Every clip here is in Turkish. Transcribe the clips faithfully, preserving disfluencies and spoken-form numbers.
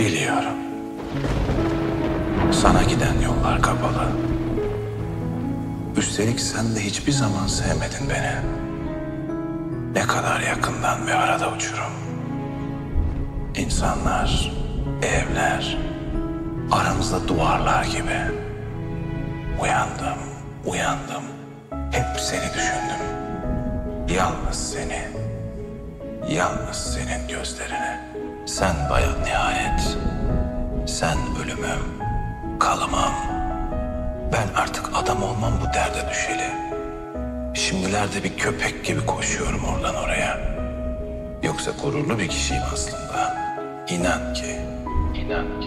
Biliyorum. Sana giden yollar kapalı. Üstelik sen de hiçbir zaman sevmedin beni. Ne kadar yakından ve arada uçurum. İnsanlar, evler, aramızda duvarlar gibi. Uyandım, uyandım. Hep seni düşündüm. Yalnız seni, yalnız senin gözlerini. Sen bayan nihayet. Sen ölümüm, kalımım. Ben artık adam olmam bu derde düşeli. Şimdilerde bir köpek gibi koşuyorum oradan oraya. Yoksa gururlu bir kişiyim aslında. İnan ki, inan ki.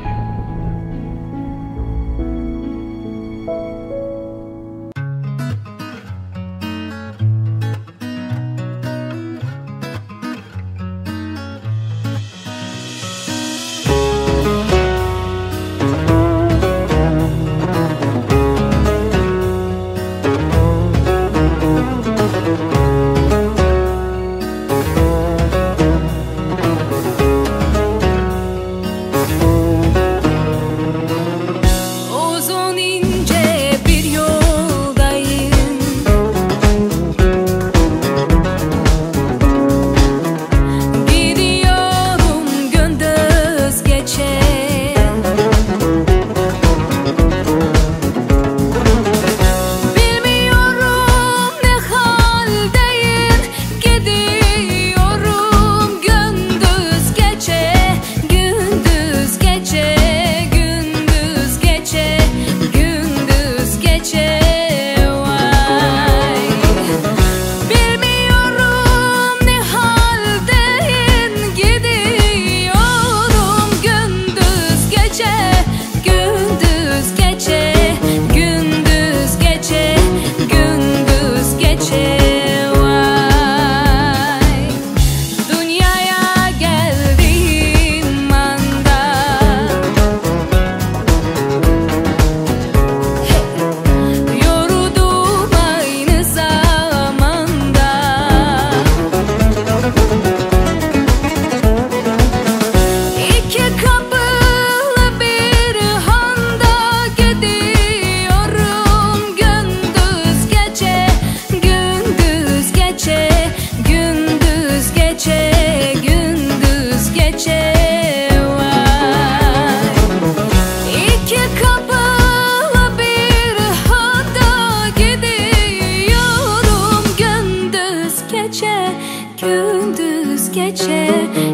Gündüz gece,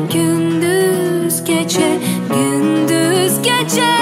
gündüz gece, gündüz gece.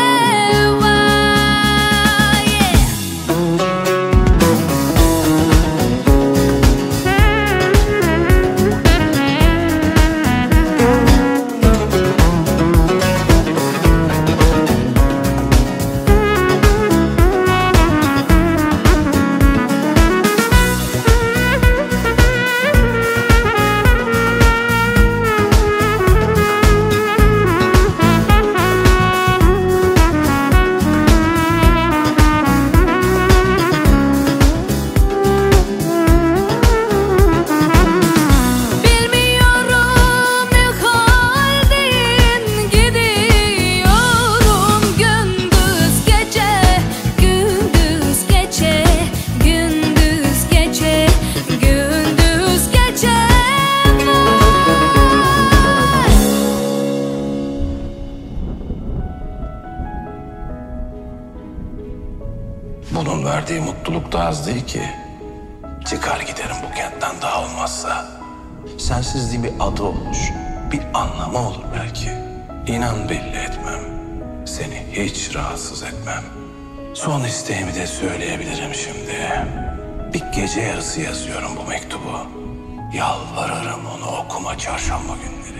Bunun verdiği mutluluk da az değil ki. Çıkar giderim bu kentten daha olmazsa. Sensizliğin bir adı olur, bir anlamı olur belki. İnan belli etmem, seni hiç rahatsız etmem. Son isteğimi de söyleyebilirim şimdi. Bir gece yarısı yazıyorum bu mektubu. Yalvarırım onu okuma çarşamba günleri.